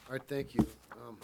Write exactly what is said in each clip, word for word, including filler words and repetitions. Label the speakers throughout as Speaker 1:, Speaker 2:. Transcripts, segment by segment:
Speaker 1: All right, thank you. Um,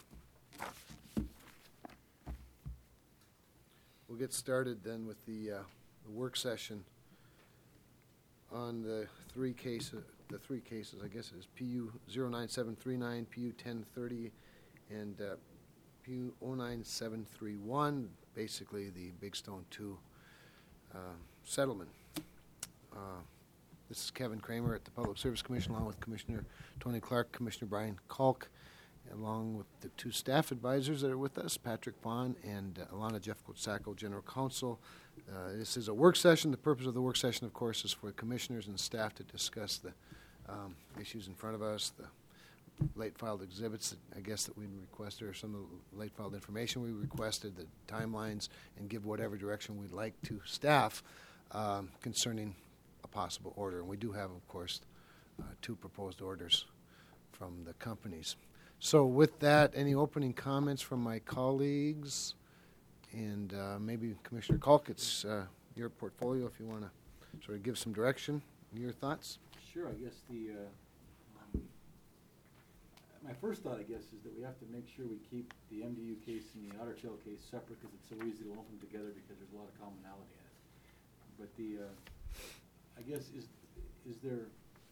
Speaker 1: we'll get started then with the, uh, the work session on the three cases. The three cases, I guess, is P U zero nine seven three nine, P U ten thirty, and uh, P U zero nine seven three one. Basically, the Big Stone Two uh, settlement. Uh, this is Kevin Kramer at the Public Service Commission, along with Commissioner Tony Clark, Commissioner Brian Kalk, along with the two staff advisors that are with us, Patrick Vaughn and uh, Alana Jeff-Sacco, General Counsel. Uh, this is a work session. The purpose of the work session, of course, is for commissioners and staff to discuss the um, issues in front of us, the late filed exhibits, that I guess, that we requested, or some of the late filed information we requested, the timelines, and give whatever direction we'd like to staff um, concerning a possible order. And we do have, of course, uh, two proposed orders from the companies. So with that, any opening comments from my colleagues? And uh, maybe Commissioner Kalk, it's uh, your portfolio if you want to sort of give some direction. Your thoughts?
Speaker 2: Sure. I guess the uh, um, my first thought, I guess, is that we have to make sure we keep the M D U case and the Otter Tail case separate because it's so easy to lump them together because there's a lot of commonality in it. But the uh, I guess is is there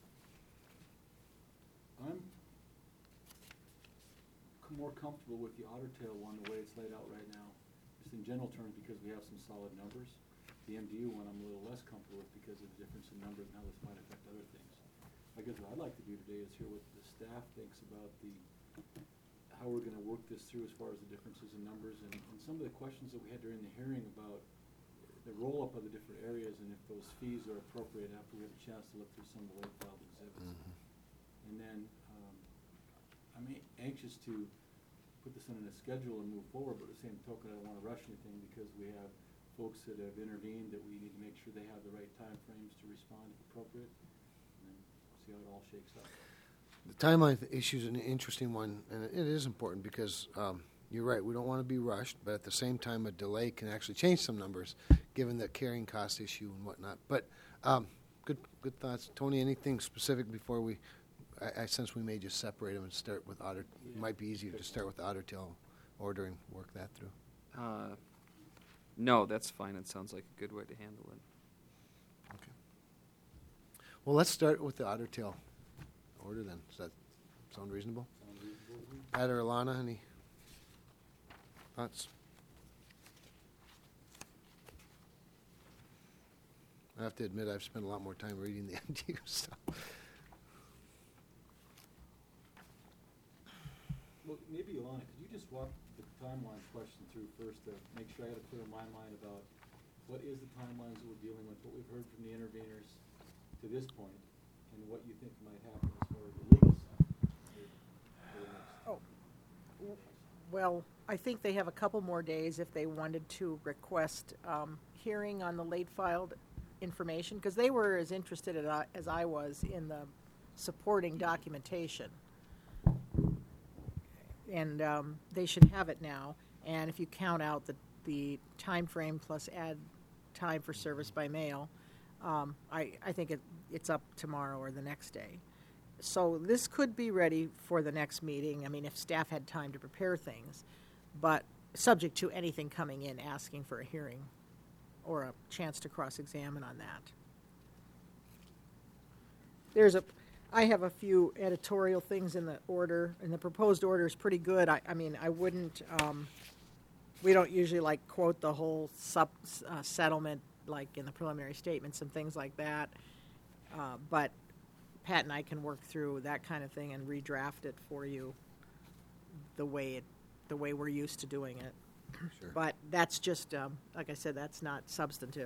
Speaker 2: I'm more comfortable with the Otter Tail one the way it's laid out right now, just in general terms because we have some solid numbers. The M D U one I'm a little less comfortable with because of the difference in numbers and how this might affect other things. I guess what I'd like to do today is hear what the staff thinks about the how we're going to work this through as far as the differences in numbers and, and some of the questions that we had during the hearing about the roll-up of the different areas and if those fees are appropriate after we have a chance to look through some of the late filed exhibits. Mm-hmm. And then um, I'm a- anxious to put this in a schedule and move forward, but at the same token, I don't want to rush anything because we have folks that have intervened that we need to make sure they have the right time frames to respond if appropriate, and then see how it all shakes out.
Speaker 1: The timeline issue is an interesting one, and it is important because um, you're right, we don't want to be rushed, but at the same time, a delay can actually change some numbers given the carrying cost issue and whatnot. But um, good good thoughts. Tony, anything specific before we I, I sense we may just separate them and start with Otter. Yeah. It might be easier to start with the Otter Tail order and work that through.
Speaker 3: Uh, no, that's fine. It sounds like a good way to handle it.
Speaker 1: Okay. Well, let's start with the Otter Tail order then. Does that sound reasonable?
Speaker 2: Sound reasonable.
Speaker 1: Pat or Alana, any thoughts? I have to admit I've spent a lot more time reading the M D U stuff.
Speaker 2: Well, maybe, Alana, could you just walk the timeline question through first to make sure I had a clear my mind about what is the timelines that we're dealing with, what we've heard from the interveners to this point, and what you think might happen as far as the legal side?
Speaker 4: Oh, well, I think they have a couple more days if they wanted to request um, hearing on the late filed information, because they were as interested as I, as I was in the supporting documentation. And um, they should have it now. And if you count out the, the time frame plus add time for service by mail, um, I, I think it, it's up tomorrow or the next day. So this could be ready for the next meeting. I mean, if staff had time to prepare things, but subject to anything coming in asking for a hearing or a chance to cross-examine on that. There's a, I have a few editorial things in the order, and the proposed order is pretty good. I, I mean, I wouldn't, um, we don't usually like quote the whole sub, uh, settlement like in the preliminary statements and things like that, uh, but Pat and I can work through that kind of thing and redraft it for you the way it, the way we're used to doing it.
Speaker 1: Sure.
Speaker 4: But that's just, um, like I said, that's not substantive.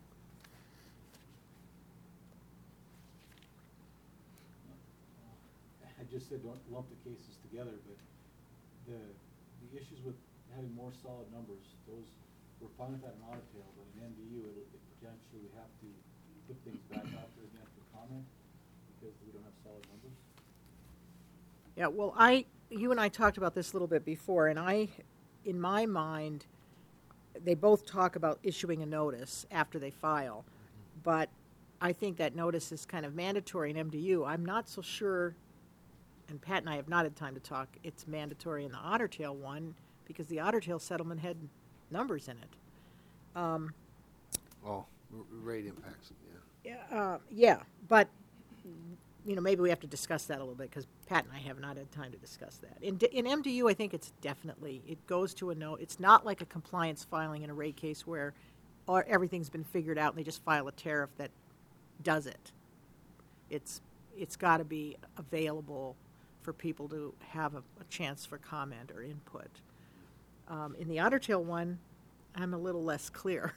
Speaker 2: I just said don't lump the cases together, but the the issues with having more solid numbers, those we're fine with that in Otter Tail, but in M D U, it, it potentially we have to put things back out there again for comment because we don't have solid numbers.
Speaker 4: Yeah, well, I, you and I talked about this a little bit before, and I, in my mind, they both talk about issuing a notice after they file, but I think that notice is kind of mandatory in M D U. I'm not so sure, and Pat and I have not had time to talk, it's mandatory in the Otter Tail one because the Otter Tail settlement had numbers in it. Um,
Speaker 1: Oh, r- rate impacts, yeah.
Speaker 4: yeah, uh, yeah, but you know, maybe we have to discuss that a little bit because Pat and I have not had time to discuss that. In, D- in M D U, I think it's definitely, it goes to a note. It's not like a compliance filing in a rate case where or everything's been figured out and they just file a tariff that does it. It's it's got to be available for people to have a, a chance for comment or input. Um, in the Otter Tail one, I'm a little less clear.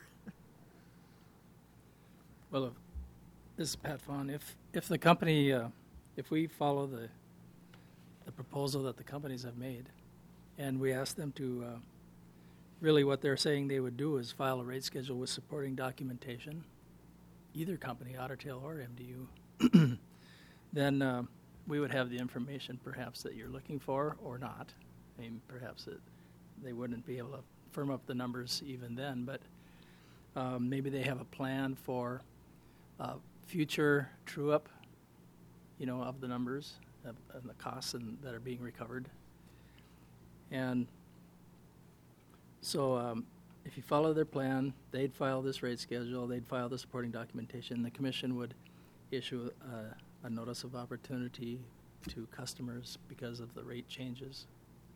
Speaker 5: Well, if, this is Pat Fawn. If if the company, uh, if we follow the the proposal that the companies have made, and we ask them to, uh, really what they're saying they would do is file a rate schedule with supporting documentation, either company, Otter Tail or M D U, then uh, we would have the information perhaps that you're looking for or not. I mean, perhaps it, they wouldn't be able to firm up the numbers even then, but um, maybe they have a plan for uh, future true-up, you know, of the numbers of, of the costs and, that are being recovered. And so um, if you follow their plan, they'd file this rate schedule, they'd file the supporting documentation, the commission would issue a, a notice of opportunity to customers because of the rate changes.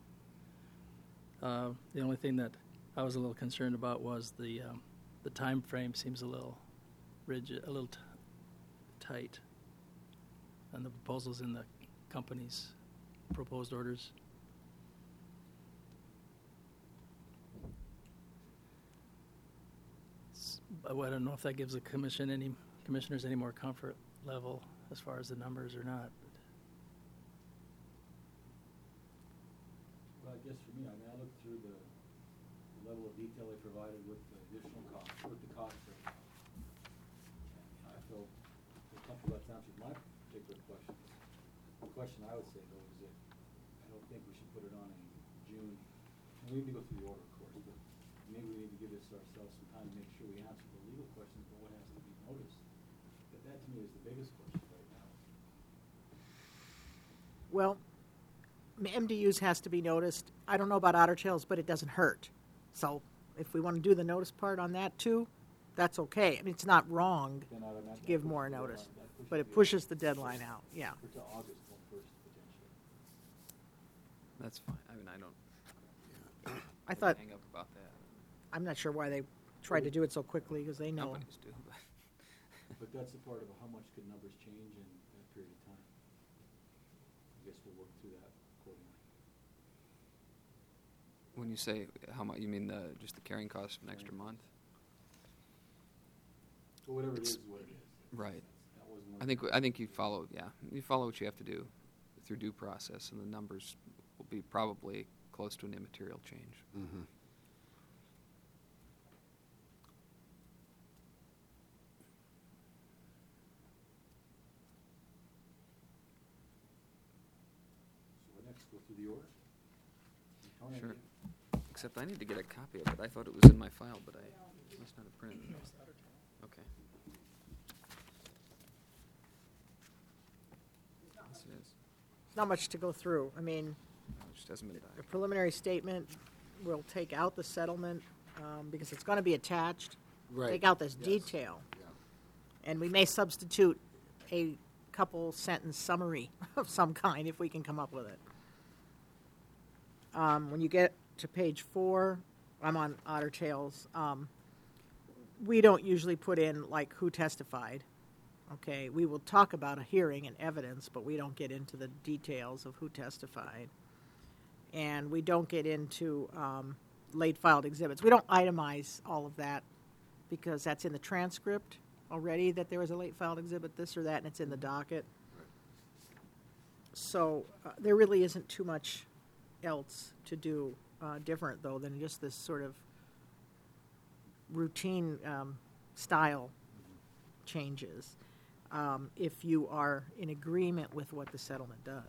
Speaker 5: Uh, the only thing that I was a little concerned about was the um, the time frame seems a little rigid, a little t- tight, and the proposals in the company's proposed orders. S- but I don't know if that gives the commission any commissioners any more comfort level as far as the numbers or not.
Speaker 2: Well, I guess for me, I mean, I looked through the level of detail they provided with the additional cost, with the cost breakdown. And I feel comfortable that's answered my particular questions. The question I would say though is that I don't think we should put it on a June, and we need to go through the order, of course, but maybe we need to give this ourselves some time to make sure we answer the legal questions about what has to be noticed. But that to me is the biggest question right now.
Speaker 4: Well, M D Us has to be noticed. I don't know about Otter Tails, but it doesn't hurt. So if we want to do the notice part on that too, that's okay. I mean, it's not wrong
Speaker 2: Then I would
Speaker 4: to
Speaker 2: imagine
Speaker 4: give
Speaker 2: that
Speaker 4: more
Speaker 2: pushes the
Speaker 4: notice,
Speaker 2: deadline- that
Speaker 4: but it
Speaker 2: the
Speaker 4: pushes the deadline out, yeah.
Speaker 2: Or to August first potentially.
Speaker 3: That's fine. I mean, I don't
Speaker 4: I thought,
Speaker 3: hang up about that.
Speaker 4: I'm not sure why they tried to do it so quickly, because they know.
Speaker 3: Companies do, but
Speaker 2: But that's the part of how much could numbers change in that period of time. I guess we'll work through that accordingly.
Speaker 3: when you say how much, you mean the just the carrying cost of an extra month?
Speaker 2: But whatever it is, what it is.
Speaker 3: Right.
Speaker 2: That wasn't one
Speaker 3: I think I think you follow. Yeah, you follow what you have to do through due process, and the numbers will be probably close to an immaterial change.
Speaker 1: Mm-hmm.
Speaker 2: So what next, go through the order? Count
Speaker 3: Sure.
Speaker 2: everything.
Speaker 3: Except I need to get a copy of it. I thought it was in my file, but I must not have printed it. Okay. Yes, it is.
Speaker 4: Not much to go through. I mean,
Speaker 3: No, it just hasn't been
Speaker 4: the
Speaker 3: documented.
Speaker 4: preliminary statement will take out the settlement, um, because it's gonna be attached.
Speaker 1: Right.
Speaker 4: Take out this
Speaker 1: Yes.
Speaker 4: detail.
Speaker 1: Yeah.
Speaker 4: And we may substitute a couple sentence summary of some kind if we can come up with it. Um, when you get to page four, I'm on Otter Tails. Um, we don't usually put in like who testified. Okay, we will talk about a hearing and evidence, but we don't get into the details of who testified. And we don't get into um, late filed exhibits. We don't itemize all of that because that's in the transcript already that there was a late filed exhibit, this or that, and it's in the docket. So uh, there really isn't too much else to do uh, different, though, than just this sort of routine um, style changes, um, if you are in agreement with what the settlement does.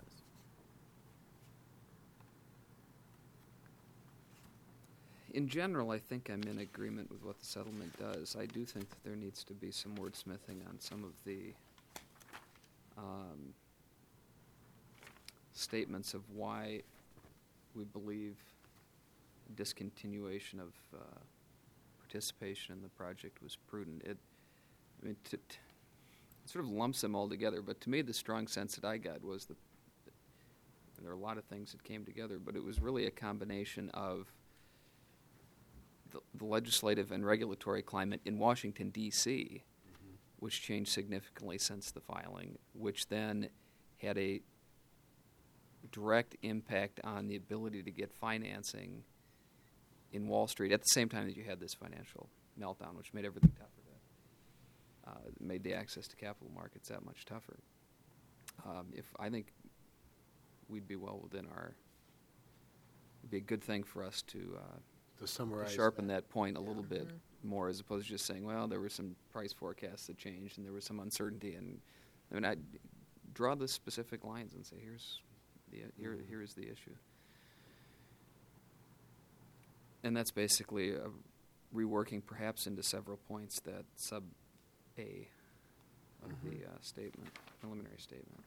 Speaker 3: In general, I think I'm in agreement with what the settlement does. I do think that there needs to be some wordsmithing on some of the um, statements of why we believe discontinuation of uh, participation in the project was prudent. It, I mean, t- t- it sort of lumps them all together, but to me the strong sense that I got was that there are a lot of things that came together, but it was really a combination of the, the legislative and regulatory climate in Washington, D C, mm-hmm. which changed significantly since the filing, which then had a direct impact on the ability to get financing in Wall Street at the same time that you had this financial meltdown, which made everything tougher. To, uh, made the access to capital markets that much tougher. Um, if I think we'd be well within our, it'd be a good thing for us to, uh,
Speaker 1: To summarize.
Speaker 3: to sharpen
Speaker 1: that.
Speaker 3: that point a
Speaker 1: Yeah.
Speaker 3: little bit more, as opposed to just saying, well, there were some price forecasts that changed and there was some uncertainty, and I mean, I draw the specific lines and say, here's the here here is the issue, and that's basically a reworking perhaps into several points that sub A of
Speaker 1: Mhm.
Speaker 3: the uh, statement, preliminary statement.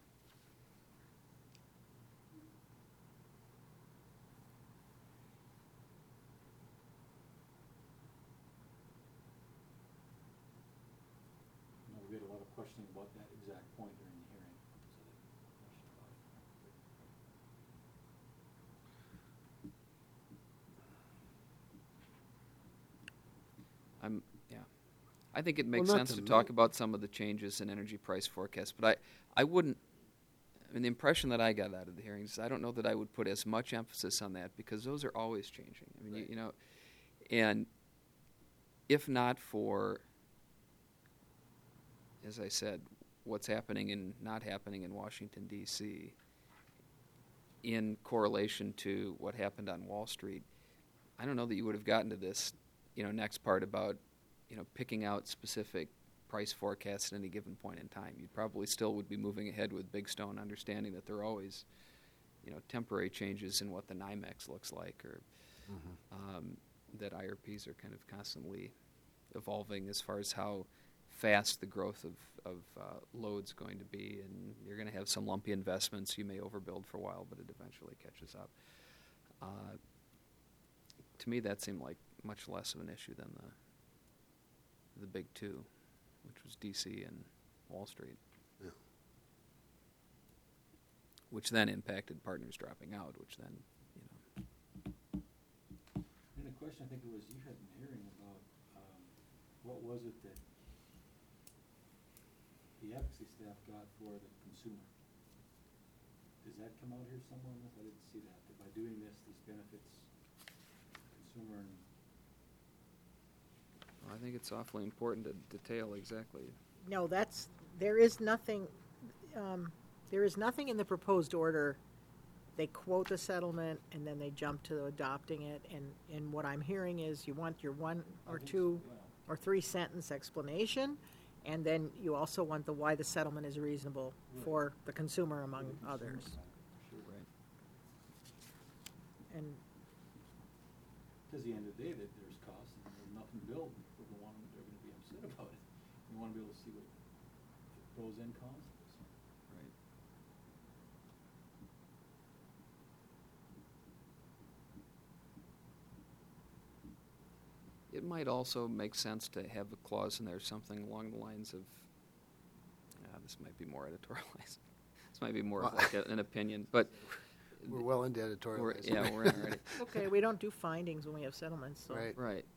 Speaker 2: You know, we had a lot of questioning about that exact point during the hearing, so they questioned about it.
Speaker 3: I'm yeah. I think it makes
Speaker 1: Well, not
Speaker 3: sense
Speaker 1: to
Speaker 3: to talk
Speaker 1: me.
Speaker 3: about some of the changes in energy price forecasts, but I, I wouldn't. I mean, the impression that I got out of the hearings, I don't know that I would put as much emphasis on that because those are always changing. I mean,
Speaker 1: Right.
Speaker 3: you, you know, and if not for, as I said, what's happening and not happening in Washington, D C, in correlation to what happened on Wall Street, I don't know that you would have gotten to this, you know, next part about, you know, picking out specific price forecasts at any given point in time. You probably still would be moving ahead with Big Stone, understanding that there are always, you know, temporary changes in what the NYMEX looks like, or
Speaker 1: Mhm.
Speaker 3: um, that I R Ps are kind of constantly evolving as far as how fast the growth of, of uh, load's going to be, and you're going to have some lumpy investments. You may overbuild for a while, but it eventually catches up. Uh, to me, that seemed like much less of an issue than the the big two, which was D C and Wall Street,
Speaker 1: Yeah.
Speaker 3: which then impacted partners dropping out, which then, you know,
Speaker 2: And a question I think it was you had in the hearing about, um, what was it that the advocacy staff got for the consumer? Does that come out here somewhere in this? I didn't see that, that by doing this, this benefits consumer and,
Speaker 3: I think it's awfully important to detail exactly.
Speaker 4: No, that's, there is nothing, um, there is nothing in the proposed order. They quote the settlement and then they jump to adopting it, and, and what I'm hearing is you want your one or
Speaker 2: I think so,
Speaker 4: two
Speaker 2: yeah.
Speaker 4: or three sentence explanation, and then you also want the why the settlement is reasonable
Speaker 2: Right.
Speaker 4: for the consumer
Speaker 2: For
Speaker 4: among
Speaker 2: the consumer
Speaker 4: others.
Speaker 2: side, for sure.
Speaker 3: Right.
Speaker 4: And
Speaker 2: Because at the end of the day, that there's costs and there's nothing built, people don't want, they're gonna be upset about it. We wanna be able to see what pros and cons of this.
Speaker 3: Right. It might also make sense to have a clause in there, something along the lines of, uh, this might be more editorialized. This might be more of
Speaker 1: Well-
Speaker 3: like a, an opinion, but
Speaker 1: We're well into
Speaker 3: we're,
Speaker 1: editorializing.
Speaker 3: yeah, we're in already.
Speaker 4: okay, we don't do findings when we have settlements, so.
Speaker 1: Right.
Speaker 3: Right.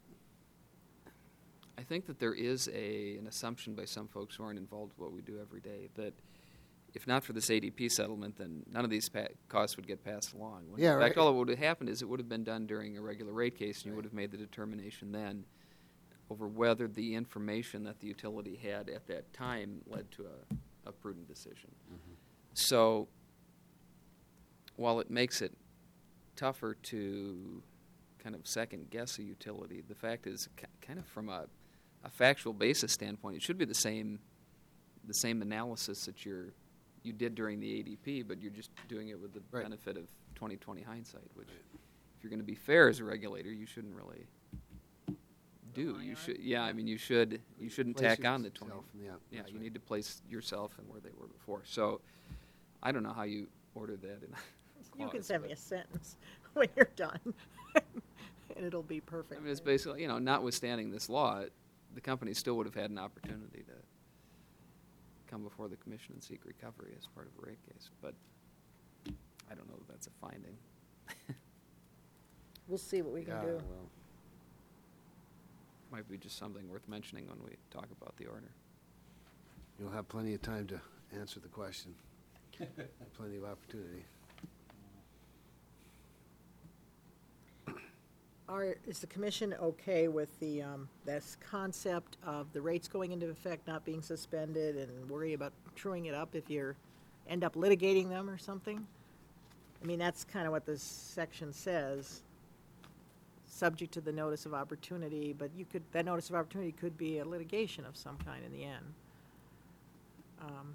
Speaker 3: I think that there is a an assumption by some folks who aren't involved with what we do every day that if not for this A D P settlement, then none of these pa- costs would get passed along. When
Speaker 1: Yeah,
Speaker 3: in fact,
Speaker 1: right.
Speaker 3: all that would have happened is it would have been done during a regular rate case, and you would
Speaker 1: Right.
Speaker 3: have made the determination then over whether the information that the utility had at that time led to a, a prudent decision.
Speaker 1: Mhm.
Speaker 3: So while it makes it tougher to kind of second guess a utility, the fact is, ki- kind of from a, a factual basis standpoint, it should be the same the same analysis that you're you did during the A D P, but you're just doing it with the
Speaker 1: Right.
Speaker 3: benefit of twenty twenty hindsight, which
Speaker 1: Right.
Speaker 3: if you're going to be fair as a regulator, you shouldn't really do.
Speaker 4: Rely
Speaker 3: You
Speaker 4: on.
Speaker 3: should, yeah. I mean, you should you shouldn't
Speaker 1: Place
Speaker 3: tack on the twenty.
Speaker 1: yourself in the-
Speaker 3: Yeah,
Speaker 1: that's
Speaker 3: you
Speaker 1: right.
Speaker 3: need to place yourself and where they were before. So, I don't know how you order that in.
Speaker 4: You can
Speaker 3: clause,
Speaker 4: send
Speaker 3: but-
Speaker 4: me a sentence when you're done, and it'll be perfect.
Speaker 3: I mean, it's basically, you know, notwithstanding this law, it- the company still would have had an opportunity to come before the commission and seek recovery as part of a rate case, but I don't know that that's a finding.
Speaker 4: We'll see what we can
Speaker 1: Yeah,
Speaker 4: do.
Speaker 1: well,
Speaker 3: Might be just something worth mentioning when we talk about the order.
Speaker 1: you'll have plenty of time to answer the question. Plenty of opportunity.
Speaker 4: Are, is the commission okay with the, um, this concept of the rates going into effect not being suspended and worry about truing it up if you end up litigating them or something? I mean, that's kind of what this section says, subject to the notice of opportunity, but you could, that notice of opportunity could be a litigation of some kind in the end. Um,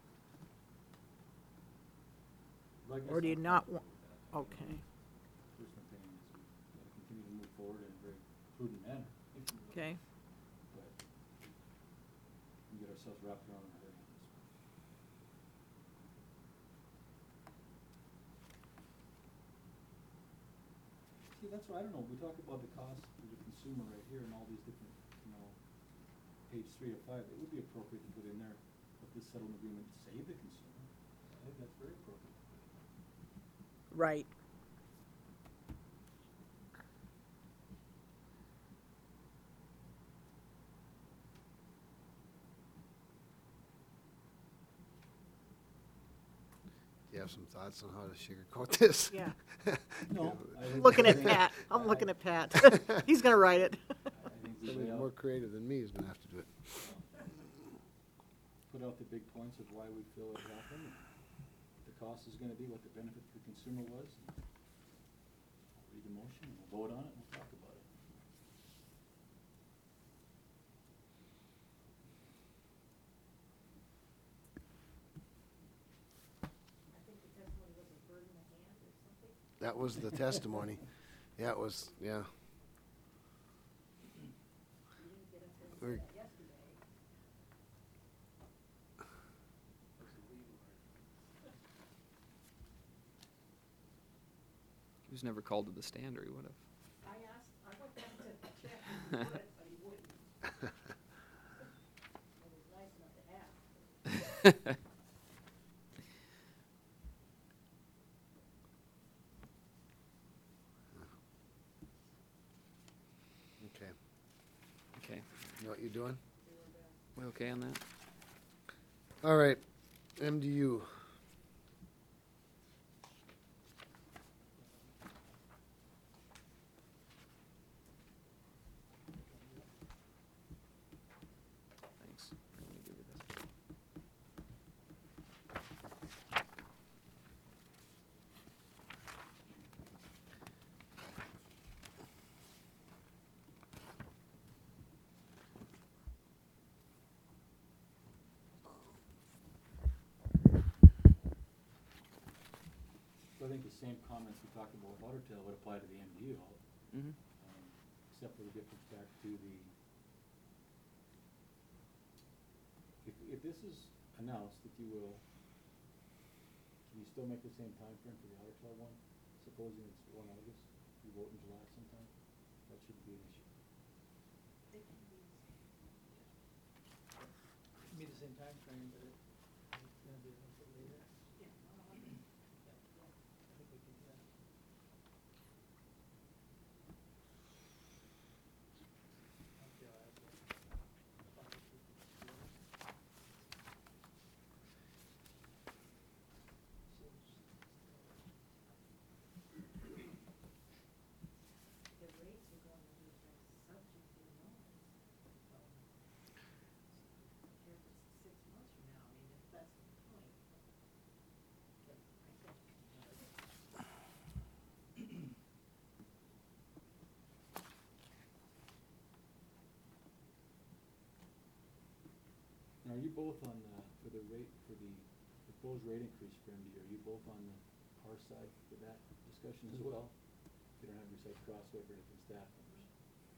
Speaker 2: Well, I guess
Speaker 4: Or do you
Speaker 2: I'm
Speaker 4: not
Speaker 2: fine
Speaker 4: wa-
Speaker 2: with that.
Speaker 4: okay.
Speaker 2: Personal opinion is we gotta continue to move forward in a very prudent manner. if you will.
Speaker 4: Okay.
Speaker 2: But we get ourselves wrapped around in a hurry on this one. See, that's what, I don't know, we talk about the cost to the consumer right here and all these different, you know, page three or five, it would be appropriate to put in there, that this settlement agreement save the consumer. I think that's very appropriate to put in there.
Speaker 4: Right.
Speaker 1: Do you have some thoughts on how to sugarcoat this?
Speaker 4: Yeah.
Speaker 2: No. I think
Speaker 4: Looking
Speaker 2: the
Speaker 4: at
Speaker 2: thing-
Speaker 4: Pat. I'm
Speaker 2: I-
Speaker 4: looking at Pat. He's going to write it.
Speaker 2: I think the
Speaker 1: Somebody
Speaker 2: layout-
Speaker 1: more creative than me is gonna have to do it.
Speaker 2: Put out the big points of why we feel it happened, what the cost is gonna be, what the benefit to the consumer was. and I'll read the motion, and we'll vote on it, and we'll talk about it.
Speaker 1: That was the testimony. Yeah, it was, yeah. We're-
Speaker 3: He was never called to the stand, or he would have.
Speaker 4: I asked, I went back to check if he would, but he wouldn't. It was nice enough to ask.
Speaker 1: Okay.
Speaker 3: Okay.
Speaker 1: You know what you're doing?
Speaker 3: We okay on that?
Speaker 1: All right, M D U.
Speaker 3: Thanks. Let me give you this.
Speaker 2: So I think the same comments we talked about with Otter Tail would apply to the M D U,
Speaker 3: Mm-hmm.
Speaker 2: um, except for the difference back to the, if, if this is announced, if you will, can you still make the same time frame for the Otter Tail one? Supposing it's one August, you vote in July sometime, that shouldn't be an issue.
Speaker 5: Be the same time frame, but it, it's gonna be a little bit later. Yeah. I think we can do that. Okay, I'll add that.
Speaker 2: Now, are you both on, uh, for the rate, for the proposed rate increase for M D U, are you both on the, our side for that discussion as well? You don't have your side crosswalk or anything, staff members?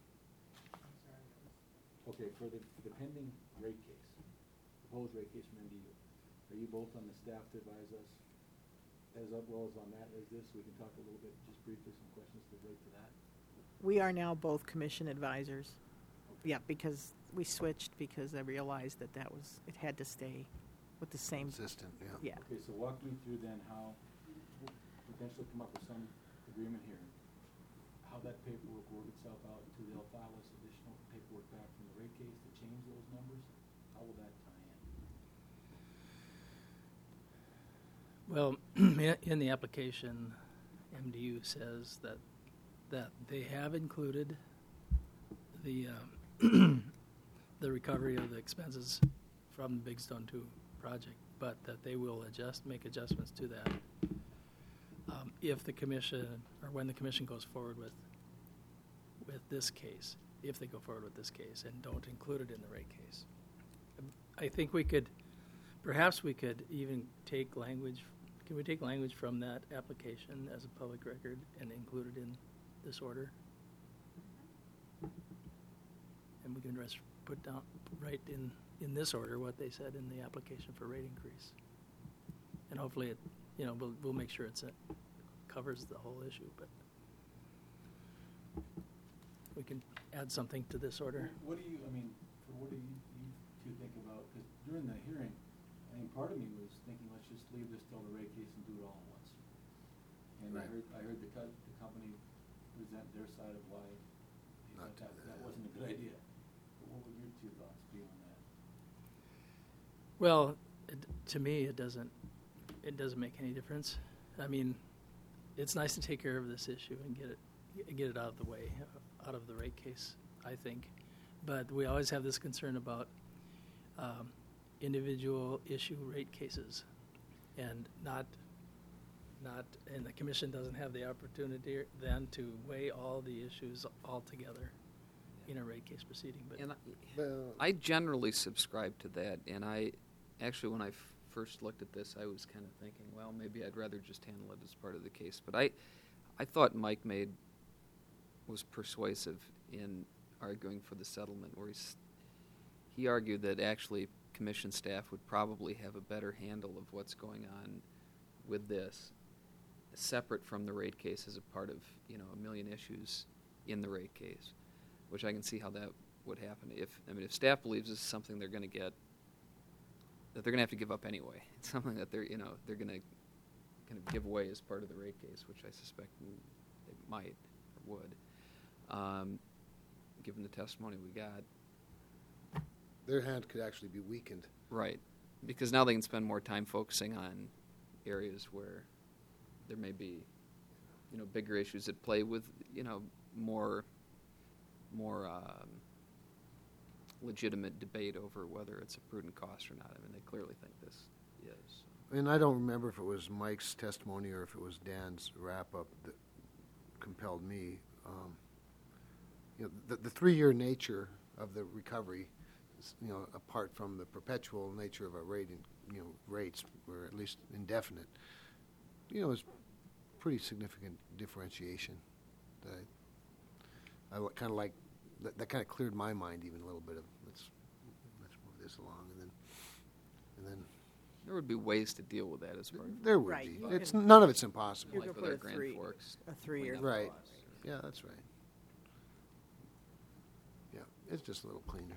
Speaker 2: Okay, for the, for the pending rate case, proposed rate case from M D U, are you both on the staff to advise us as well as on that as this, we can talk a little bit, just briefly, some questions to relate to that.
Speaker 4: We are now both commission advisors. Yeah, because we switched because I realized that that was, it had to stay with the same,
Speaker 1: Consistent, yeah.
Speaker 4: yeah.
Speaker 2: Okay, so walk me through then how we'll potentially come up with some agreement here. How that paperwork work itself out until they'll file us additional paperwork back from the rate case to change those numbers? How will that tie in?
Speaker 5: Well, in the application, M D U says that, that they have included the, um, the recovery of the expenses from the Big Stone Two project, but that they will adjust, make adjustments to that um, if the commission, or when the commission goes forward with, with this case, if they go forward with this case and don't include it in the rate case. I think we could, perhaps we could even take language, can we take language from that application as a public record and include it in this order? And we can rest, put down, right in, in this order what they said in the application for rate increase. And hopefully it, you know, we'll, we'll make sure it's a, covers the whole issue, but we can add something to this order.
Speaker 2: What do you, I mean, for what do you, you two think about, because during the hearing, I mean, part of me was thinking, let's just leave this till the rate case and do it all at once. And I
Speaker 1: Right.
Speaker 2: heard, I heard the co- the company present their side of why they
Speaker 1: Not
Speaker 2: thought that,
Speaker 1: do
Speaker 2: that
Speaker 1: that.
Speaker 2: wasn't a good idea. But what would your two thoughts be on that?
Speaker 5: Well, it, to me, it doesn't, it doesn't make any difference. I mean, it's nice to take care of this issue and get it, get it out of the way, uh, out of the rate case, I think. But we always have this concern about um, individual issue rate cases, and not, not, and the commission doesn't have the opportunity then to weigh all the issues all together in a rate case proceeding. But
Speaker 3: And I,
Speaker 1: Well,
Speaker 3: I generally subscribe to that, and I actually, when I f- first looked at this, I was kind of thinking, well, maybe I'd rather just handle it as part of the case. But I, I thought Mike made was persuasive in arguing for the settlement, where he's, he argued that actually commission staff would probably have a better handle of what's going on with this, separate from the rate case as a part of, you know, a million issues in the rate case, which I can see how that would happen. If I mean, if staff believes this is something they're going to get, that they're going to have to give up anyway. It's something that they're, you know, they're going to kind of give away as part of the rate case, which I suspect they might or would, um, given the testimony we got.
Speaker 1: their hand could actually be weakened.
Speaker 3: Right, because now they can spend more time focusing on areas where there may be, you know, bigger issues at play with, you know, more, more um, legitimate debate over whether it's a prudent cost or not. I mean, they clearly think this is.
Speaker 1: And I don't remember if it was Mike's testimony or if it was Dan's wrap-up that compelled me. Um, you know, the, the three-year nature of the recovery, is, you know, apart from the perpetual nature of our rating, you know, rates, or at least indefinite, you know, is pretty significant differentiation. That I, I kind of like. That, that kind of cleared my mind even a little bit of let's let's move this along, and then and then.
Speaker 3: There would be ways to deal with that as part of
Speaker 1: There would
Speaker 4: Right,
Speaker 1: be.
Speaker 4: you
Speaker 1: It's
Speaker 4: can-
Speaker 1: none of it's impossible.
Speaker 4: You
Speaker 3: like
Speaker 4: could
Speaker 3: with
Speaker 4: put
Speaker 3: our
Speaker 4: a
Speaker 3: Grand
Speaker 4: three-
Speaker 3: Forks.
Speaker 4: a three-year
Speaker 3: cleanup
Speaker 1: Right.
Speaker 3: costs.
Speaker 1: Yeah, that's right. Yeah, it's just a little cleaner.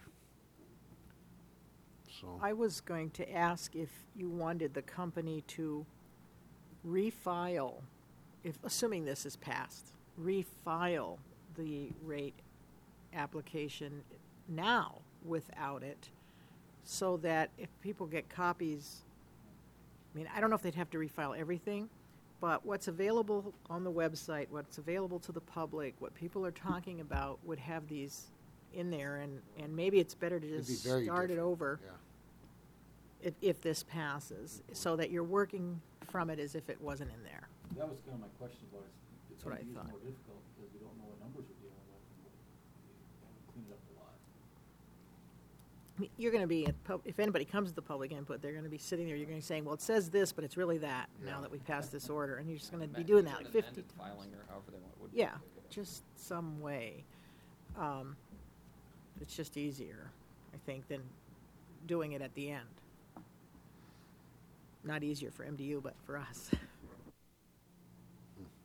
Speaker 1: So
Speaker 4: I was going to ask if you wanted the company to refile, if, assuming this is passed, refile the rate application now without it, so that if people get copies, I mean, I don't know if they'd have to refile everything, but what's available on the website, what's available to the public, what people are talking about would have these in there, and, and maybe it's better to
Speaker 1: it'd
Speaker 4: just
Speaker 1: be very
Speaker 4: start it
Speaker 1: different.
Speaker 4: over
Speaker 1: Yeah.
Speaker 4: if, if this passes, so that you're working from it as if it wasn't in there.
Speaker 2: That was kind of my question about it. It's
Speaker 4: That's what I
Speaker 2: going to be
Speaker 4: thought.
Speaker 2: more difficult because we don't know what numbers we're dealing with. And what- we haven't cleaned it up a lot.
Speaker 4: I mean, you're going to be, at pub- if anybody comes to the public input, they're going to be sitting there, you're going to be saying, well, it says this, but it's really that, now
Speaker 1: Yeah.
Speaker 4: that we passed this order, and you're just going to be
Speaker 3: Amend-
Speaker 4: doing that
Speaker 3: an
Speaker 4: like fifty
Speaker 3: amended filing or however they want would be
Speaker 4: Yeah,
Speaker 3: good.
Speaker 4: just some way. Um, it's just easier, I think, than doing it at the end. Not easier for M D U, but for us.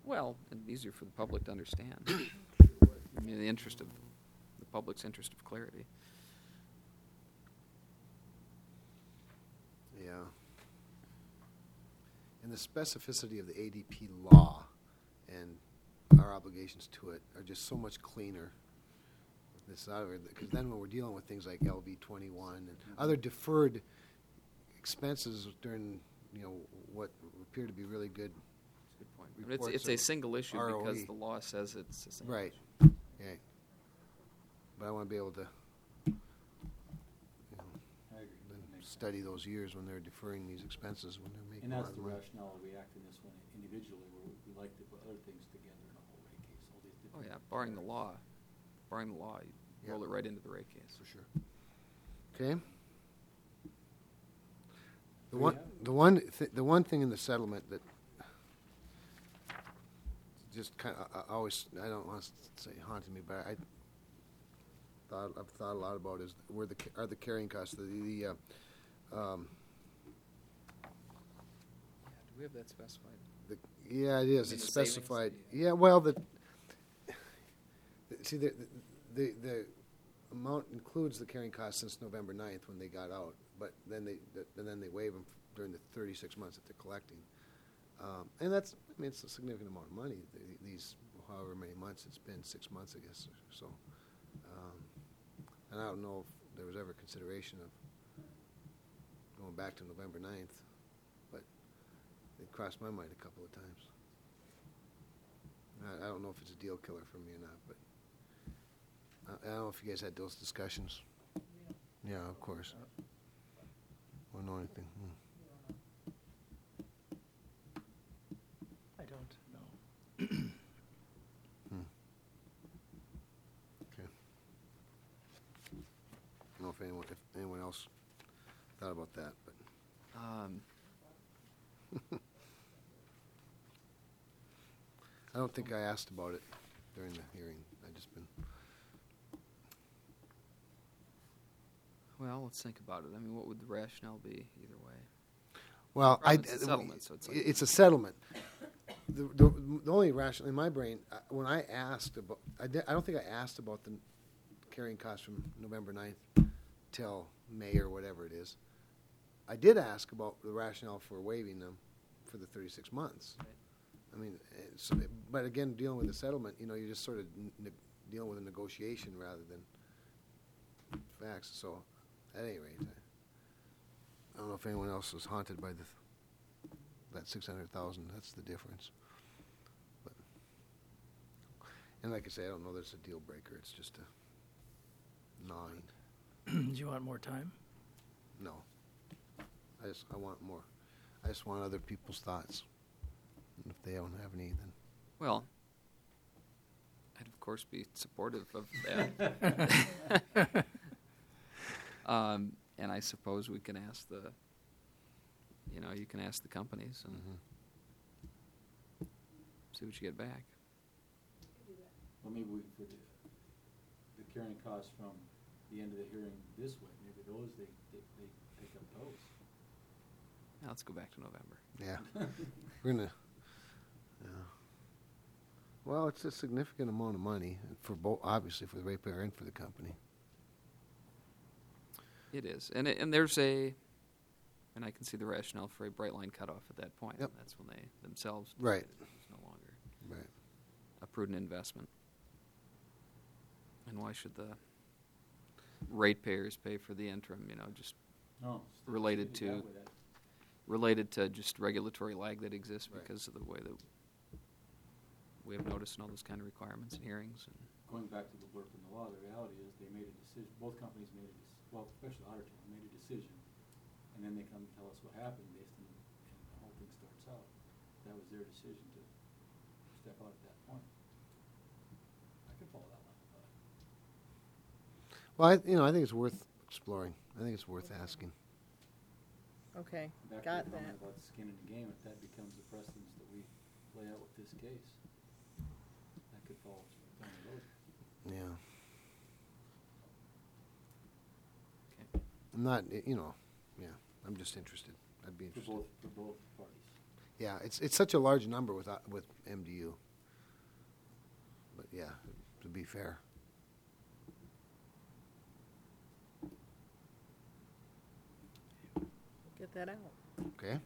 Speaker 3: Well, and easier for the public to understand. I mean, in the interest of, the public's interest of clarity.
Speaker 1: Yeah. And the specificity of the A D P law and our obligations to it are just so much cleaner. This other, because then when we're dealing with things like L V twenty-one and other deferred expenses during, you know, what appear to be really good.
Speaker 3: Good point. But it's,
Speaker 1: Reports
Speaker 3: it's a
Speaker 1: of
Speaker 3: single issue
Speaker 1: R O E.
Speaker 3: because the law says it's a single
Speaker 1: Right.
Speaker 3: issue.
Speaker 1: Yeah. But I want to be able to, you know,
Speaker 2: I agree.
Speaker 1: then
Speaker 2: That makes sense.
Speaker 1: study those years when they're deferring these expenses when they're making
Speaker 2: And
Speaker 1: a
Speaker 2: that's
Speaker 1: lot
Speaker 2: the
Speaker 1: of money.
Speaker 2: rationale we act in this one individually, where we- we like to put other things together in a whole rate case, all these
Speaker 3: Oh,
Speaker 2: different.
Speaker 3: yeah, barring the law. Barring the law, you
Speaker 1: Yeah.
Speaker 3: roll it right into the rate case.
Speaker 1: For sure. Okay. The
Speaker 2: we
Speaker 1: one,
Speaker 2: have-
Speaker 1: the one, th- the one thing in the settlement that just kind of, I, I always, I don't want to say haunted me, but I thought, I've thought a lot about is where the, ca- are the carrying costs, the, the, uh, um,
Speaker 3: Yeah, do we have that specified?
Speaker 1: the, yeah, it is,
Speaker 3: mean
Speaker 1: it's
Speaker 3: the savings?
Speaker 1: specified.
Speaker 3: Yeah.
Speaker 1: Yeah, well, the, see, the, the, the amount includes the carrying costs since November ninth when they got out, but then they, th- and then they waive them during the thirty-six months that they're collecting. Um, and that's, I mean, it's a significant amount of money, th- these, however many months it's been, six months, I guess, or so. Um, and I don't know if there was ever consideration of going back to November ninth, but it crossed my mind a couple of times. I, I don't know if it's a deal killer for me or not, but I, I don't know if you guys had those discussions. Yeah, of course. Or know anything. Hmm.
Speaker 5: I don't know.
Speaker 1: Okay. I don't know if anyone, if anyone else thought about that, but
Speaker 3: Um,
Speaker 1: I don't think I asked about it during the hearing. I just been,
Speaker 3: well, let's think about it. I mean, what would the rationale be either way?
Speaker 1: well, I.
Speaker 3: Problem is it's a settlement, so it's like-
Speaker 1: It's a settlement. The, the, the only rational, in my brain, uh, when I asked about, I, di- I don't think I asked about the carrying costs from November ninth till May or whatever it is. I did ask about the rationale for waiving them for the thirty-six months.
Speaker 3: Right.
Speaker 1: I mean, it's, but again, dealing with a settlement, you know, you're just sort of ne- dealing with a negotiation rather than facts. So, at any rate, I, I don't know if anyone else was haunted by the that six hundred thousand. That's the difference. But, and like I say, I don't know that it's a deal breaker. It's just a gnawing.
Speaker 5: Do you want more time?
Speaker 1: No. I just I want more. I just want other people's thoughts. And if they don't have any, then
Speaker 3: Well, I'd of course be supportive of that. um, and I suppose we can ask the, you know, you can ask the companies and see what you get back.
Speaker 2: Well, maybe we could, the carrying costs from the end of the hearing this way, maybe those, they, they, they pick up those.
Speaker 3: Now let's go back to November.
Speaker 1: yeah, we're gonna. Yeah. Well, it's a significant amount of money for both, obviously for the ratepayer and for the company.
Speaker 3: It is, and it, and there's a, and I can see the rationale for a bright line cutoff at that point.
Speaker 1: Yep.
Speaker 3: And that's when they themselves
Speaker 1: Right.
Speaker 3: decided it was no longer
Speaker 1: Right.
Speaker 3: a prudent investment. And why should the ratepayers pay for the interim? You know, just
Speaker 2: No. still
Speaker 3: Related
Speaker 2: treated that
Speaker 3: to-
Speaker 2: way, that-
Speaker 3: related to just regulatory lag that exists
Speaker 1: Right.
Speaker 3: because of the way that we have noticed in all those kind of requirements and hearings. And
Speaker 2: Going back to the blurb in the law, the reality is they made a decision, both companies made a, dec- well, especially Otter Tail, made a decision, and then they come and tell us what happened based on, and the whole thing starts out. That was their decision to step out at that point. I could follow that line of thought.
Speaker 1: Well, I, you know, I think it's worth exploring. I think it's worth asking.
Speaker 4: Okay,
Speaker 2: Back to
Speaker 4: got
Speaker 2: the comment
Speaker 4: that.
Speaker 2: about the skin in the game, if that becomes the precedence that we play out with this case, that could fall down the road.
Speaker 1: Yeah.
Speaker 3: okay.
Speaker 1: I'm not, you know, yeah. I'm just interested. I'd be
Speaker 2: For
Speaker 1: interested.
Speaker 2: both, for both parties.
Speaker 1: Yeah, it's, it's such a large number with, uh, with M D U. But yeah, to be fair.
Speaker 4: Get that out.
Speaker 1: Okay?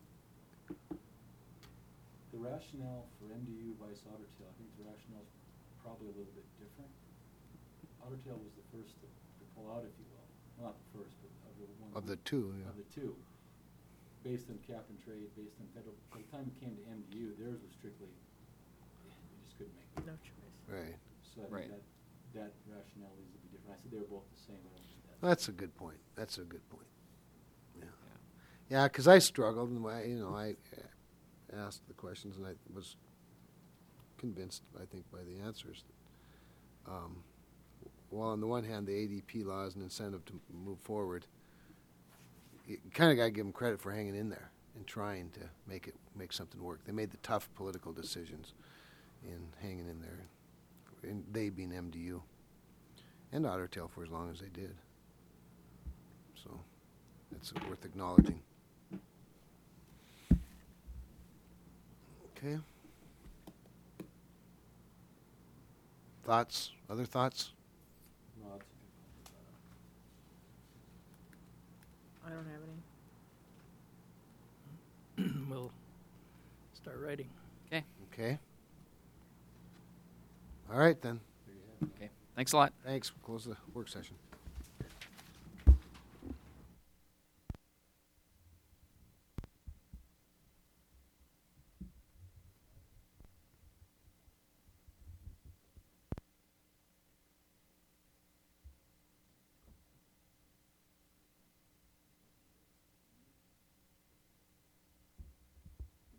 Speaker 2: The rationale for M D U vice Otter Tail, I think the rationale is probably a little bit different. Otter Tail was the first to, to pull out, if you will. Well, not the first, but of the ones.
Speaker 1: Of the two, yeah.
Speaker 2: Of the two. Based on cap and trade, based on federal. By the time it came to M D U, theirs was strictly, we just couldn't make it.
Speaker 4: No choice.
Speaker 1: Right.
Speaker 2: So I
Speaker 3: Right.
Speaker 2: think that, that rationale needs to be different. I said they were both the same, I don't think that.
Speaker 1: That's a good point. That's a good point. Yeah. Yeah, because I struggled, and I, you know, I uh, asked the questions, and I was convinced, I think, by the answers. Um, well, on the one hand, the A D P law is an incentive to move forward. You kind of got to give them credit for hanging in there and trying to make it make something work. They made the tough political decisions in hanging in there, and they being M D U and Otter Tail for as long as they did. So it's worth acknowledging. Okay. Thoughts? Other thoughts?
Speaker 2: No, that's a good point.
Speaker 4: I don't have any.
Speaker 5: We'll start writing.
Speaker 3: Okay.
Speaker 1: Okay. All right then.
Speaker 2: There you have it.
Speaker 3: Okay. Thanks a lot.
Speaker 1: Thanks. We'll close the work session.